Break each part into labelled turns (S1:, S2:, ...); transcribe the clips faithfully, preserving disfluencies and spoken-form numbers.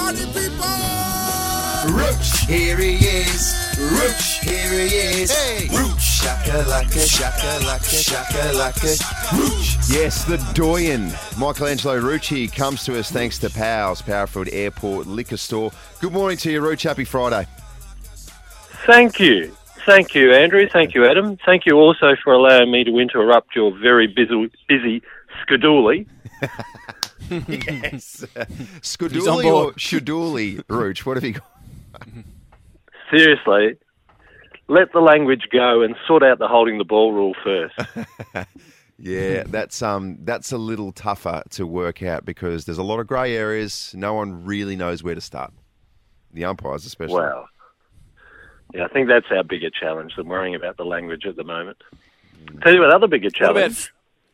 S1: party people!
S2: Rooch, here he is. Rooch, here he is. Hey. Rooch, shakalaka, shakalaka, shakalaka. Rooch.
S3: Yes, the doyen, Michelangelo Rucci, comes to us thanks to Powell's, Powerfield Airport Liquor Store. Good morning to you, Rooch. Happy Friday.
S4: Thank you. Thank you, Andrew. Thank you, Adam. Thank you also for allowing me to interrupt your very busy, busy skadooly.
S3: Yes. Skadooly or Shadooli, Rooch? What have you got?
S4: Seriously, let the language go and sort out the holding the ball rule first.
S3: Yeah, that's um, that's a little tougher to work out because there's a lot of grey areas. No one really knows where to start. The umpires especially.
S4: Wow. Yeah, I think that's our bigger challenge than worrying about the language at the moment. Mm. Tell you what other bigger challenge.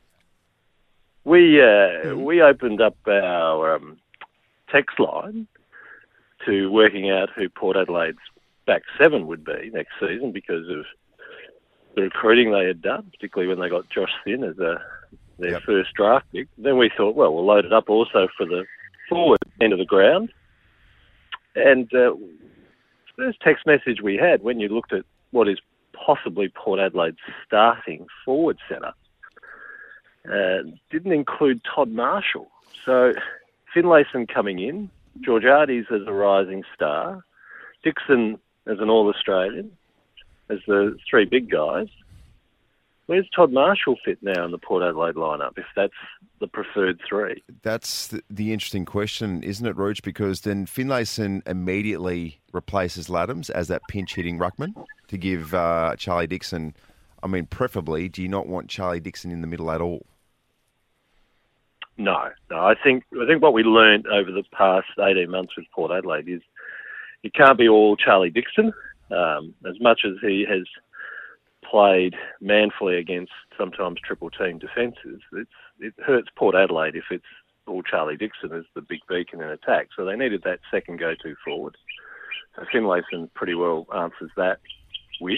S4: We uh, mm. we opened up our um, text line to working out who Port Adelaide's back seven would be next season because of the recruiting they had done, particularly when they got Josh Thin as a, their yep. first draft pick. Then we thought, well, we'll load it up also for the forward end of the ground. And uh, first text message we had when you looked at what is possibly Port Adelaide's starting forward centre uh, didn't include Todd Marshall. So Finlayson coming in, Georgiades as a rising star, Dixon as an All-Australian, as the three big guys. Where's Todd Marshall fit now in the Port Adelaide lineup, if that's the preferred three?
S3: That's the, the interesting question, isn't it, Roach? Because then Finlayson immediately replaces Laddams as that pinch-hitting ruckman to give uh, Charlie Dixon, I mean, preferably, do you not want Charlie Dixon in the middle at all?
S4: No, no. I think I think what we learned over the past eighteen months with Port Adelaide is it can't be all Charlie Dixon. Um, as much as he has played manfully against sometimes triple team defences, it's, it hurts Port Adelaide if it's all Charlie Dixon as the big beacon in attack. So they needed that second go-to forward. So Finlayson pretty well answers that wish.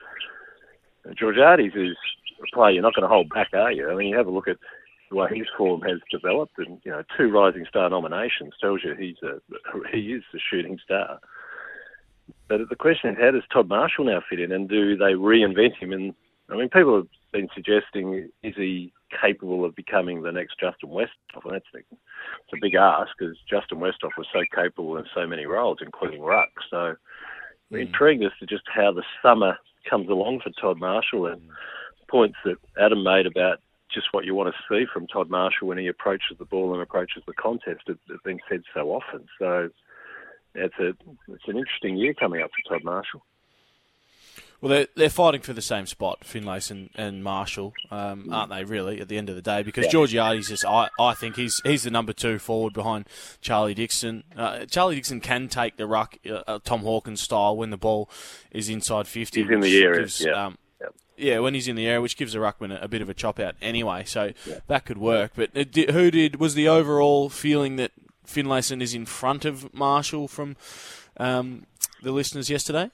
S4: And Georgiades is a player you're not going to hold back, are you? I mean, you have a look at the way his form has developed, and you know, two Rising Star nominations tells you he's a he is the shooting star. But the question is, how does Todd Marshall now fit in, and do they reinvent him? And I mean, people have been suggesting, is he capable of becoming the next Justin Westhoff? And that's the, it's a big ask, because Justin Westhoff was so capable in so many roles, including ruck. So we're mm. intrigued as to just how the summer comes along for Todd Marshall, and points that Adam made about just what you want to see from Todd Marshall when he approaches the ball and approaches the contest have been said so often. So it's a it's an interesting year coming up for Todd Marshall.
S5: Well, they're, they're fighting for the same spot, Finlayson and Marshall, um, aren't they, really, at the end of the day? Because yeah. Georgiades is, I, I think, he's he's the number two forward behind Charlie Dixon. Uh, Charlie Dixon can take the ruck, uh, Tom Hawkins style, when the ball is inside fifty.
S4: He's in the area,
S5: gives,
S4: yeah.
S5: Um, Yeah, when he's in the air, which gives a ruckman a, a bit of a chop out anyway, so yeah. that could work. But it, did, who did was the overall feeling that Finlayson is in front of Marshall from um, the listeners yesterday?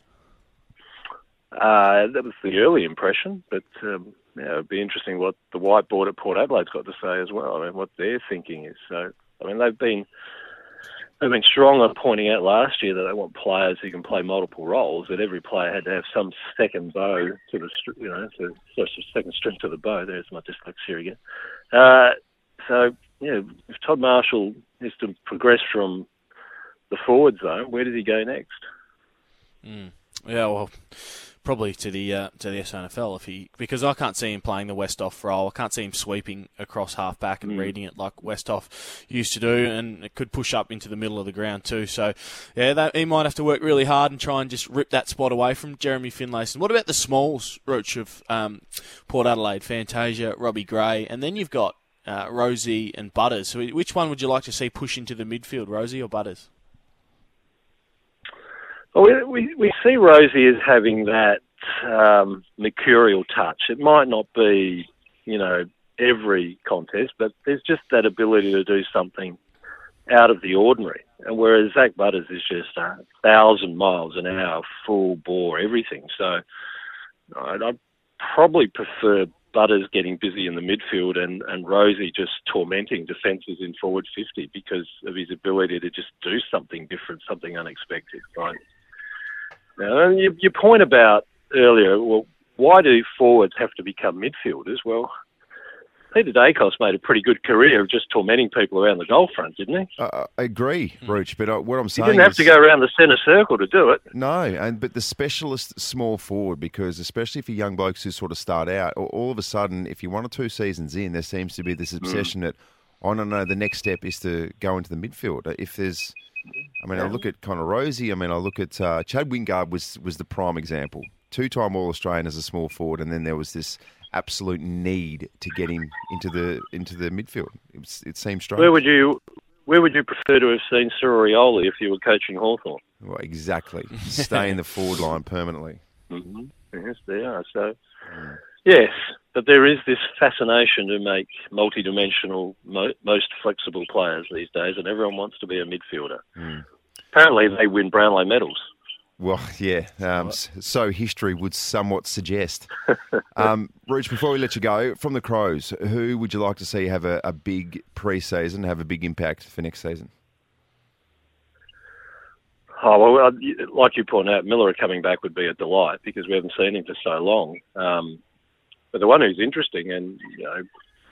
S4: Uh, that was the early impression, but um, yeah, it'd be interesting what the whiteboard at Port Adelaide's got to say as well. I mean, what their thinking is. So, I mean, they've been. They've been strong on pointing out last year that they want players who can play multiple roles, that every player had to have some second bow to the, you know, to, so second string to the bow. There's my dyslexia again. Uh, so, yeah, if Todd Marshall is to progress from the forward zone, where does he go next?
S5: Mm. Yeah, well, probably to the uh, to the S N F L if he because I can't see him playing the Westhoff role. I can't see him sweeping across half back and mm. reading it like Westhoff used to do, and it could push up into the middle of the ground too. So, yeah, that, he might have to work really hard and try and just rip that spot away from Jeremy Finlayson. What about the smalls, Roach, of um, Port Adelaide? Fantasia, Robbie Gray, and then you've got uh, Rosie and Butters. So which one would you like to see push into the midfield, Rosie or Butters?
S4: Well, we, we, we see Rosie as having that um, mercurial touch. It might not be, you know, every contest, but there's just that ability to do something out of the ordinary. And whereas Zach Butters is just a thousand miles an hour, full bore, everything. So I'd, I'd probably prefer Butters getting busy in the midfield and, and Rosie just tormenting defences in forward fifty because of his ability to just do something different, something unexpected. Right? Now, your, your point about earlier, well, why do forwards have to become midfielders? Well, Peter Dacos made a pretty good career of just tormenting people around the goal front, didn't he?
S3: Uh, I agree, Roach, but uh, what I'm
S4: He
S3: saying
S4: didn't have
S3: is,
S4: to go around the centre circle to do it.
S3: No, and but the specialist small forward, because especially for young blokes who sort of start out, all, all of a sudden, if you're one or two seasons in, there seems to be this obsession mm. that, oh, no, no, the next step is to go into the midfield. If there's, I mean, yeah. I look at Connor Rosie, I mean, I look at uh, Chad Wingard was, was the prime example. Two-time All-Australian as a small forward, and then there was this absolute need to get him into the into the midfield. It, was, it seems strange.
S4: Where would you where would you prefer to have seen Surioli if you were coaching Hawthorn?
S3: Well, exactly. Stay in the forward line permanently.
S4: Mm-hmm. Yes, they are. So, mm. yes, but there is this fascination to make multi-dimensional, mo- most flexible players these days, and everyone wants to be a midfielder. Mm. Apparently, they win Brownlow medals.
S3: Well, yeah, um, so history would somewhat suggest. Um, Rooch, before we let you go, from the Crows, who would you like to see have a, a big pre-season, have a big impact for next season?
S4: Oh, well, like you point out, Miller coming back would be a delight because we haven't seen him for so long. Um, but the one who's interesting, and you know,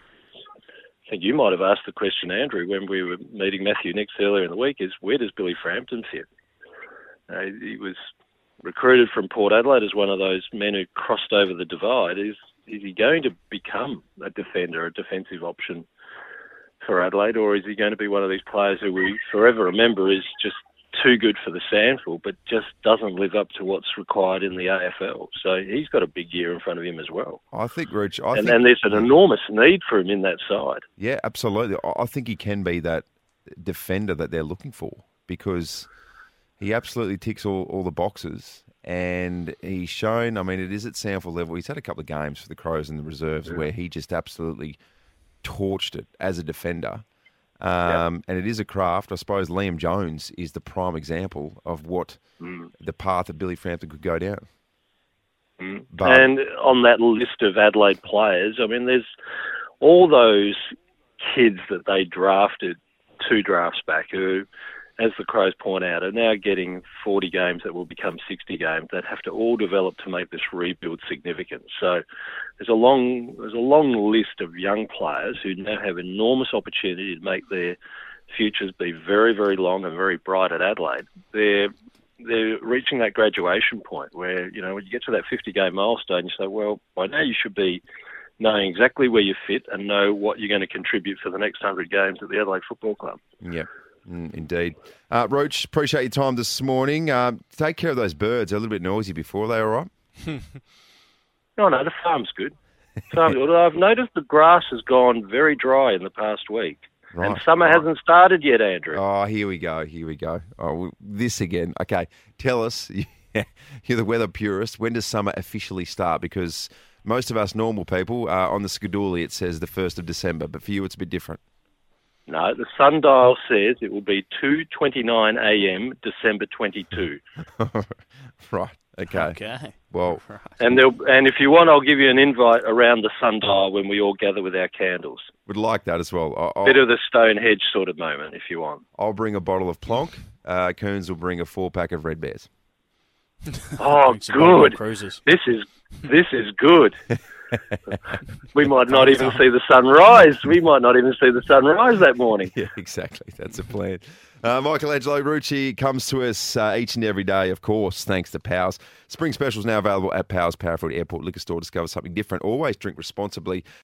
S4: I think you might have asked the question, Andrew, when we were meeting Matthew Nicks earlier in the week, is where does Billy Frampton fit? Uh, he was recruited from Port Adelaide as one of those men who crossed over the divide. Is is he going to become a defender, a defensive option for Adelaide, or is he going to be one of these players who we forever remember is just too good for the Sandful, but just doesn't live up to what's required in the A F L? So he's got a big year in front of him as well.
S3: I think, Rich, I
S4: and,
S3: think,
S4: and there's an enormous need for him in that side.
S3: Yeah, absolutely. I think he can be that defender that they're looking for because he absolutely ticks all, all the boxes, and he's shown, I mean, it is at Sandful level. He's had a couple of games for the Crows and the reserves yeah. where he just absolutely torched it as a defender. Um, yeah. And it is a craft. I suppose Liam Jones is the prime example of what mm. the path that Billy Frampton could go down.
S4: Mm. But, and on that list of Adelaide players, I mean, there's all those kids that they drafted two drafts back who, as the Crows point out, are now getting forty games that will become sixty games that have to all develop to make this rebuild significant. So there's a long there's a long list of young players who now have enormous opportunity to make their futures be very, very long and very bright at Adelaide. They're they're reaching that graduation point where, you know, when you get to that fifty-game milestone, you say, well, by now you should be knowing exactly where you fit and know what you're going to contribute for the next one hundred games at the Adelaide Football Club.
S3: Yeah. Mm, indeed. Uh, Roach, appreciate your time this morning. Uh, take care of those birds. They're a little bit noisy before. Are they all right?
S4: No, no, the farm's good. Farm's good. I've noticed the grass has gone very dry in the past week. Right. And summer right. hasn't started yet, Andrew.
S3: Oh, here we go. Here we go. Oh, this again. Okay, tell us, you're the weather purist, when does summer officially start? Because most of us normal people, uh, on the Skidooly, it says the first of December. But for you, it's a bit different.
S4: No, the sundial says it will be two twenty-nine a.m. December twenty-second.
S3: Right. Okay.
S5: Okay.
S3: Well,
S5: right.
S4: and and if you want, I'll give you an invite around the sundial when we all gather with our candles.
S3: Would like that as well. I'll,
S4: Bit of the Stonehenge sort of moment, if you want.
S3: I'll bring a bottle of Plonk. Uh, Coons will bring a four pack of Red Bears.
S4: Oh, good. This is this is good. We might not even see the sun rise. We might not even see the sun rise that morning.
S3: Yeah, exactly. That's a plan. Uh, Michelangelo Rucci comes to us uh, each and every day, of course, thanks to Powers. Spring Specials now available at Powers Powerfield Airport Liquor Store. Discover something different. Always drink responsibly.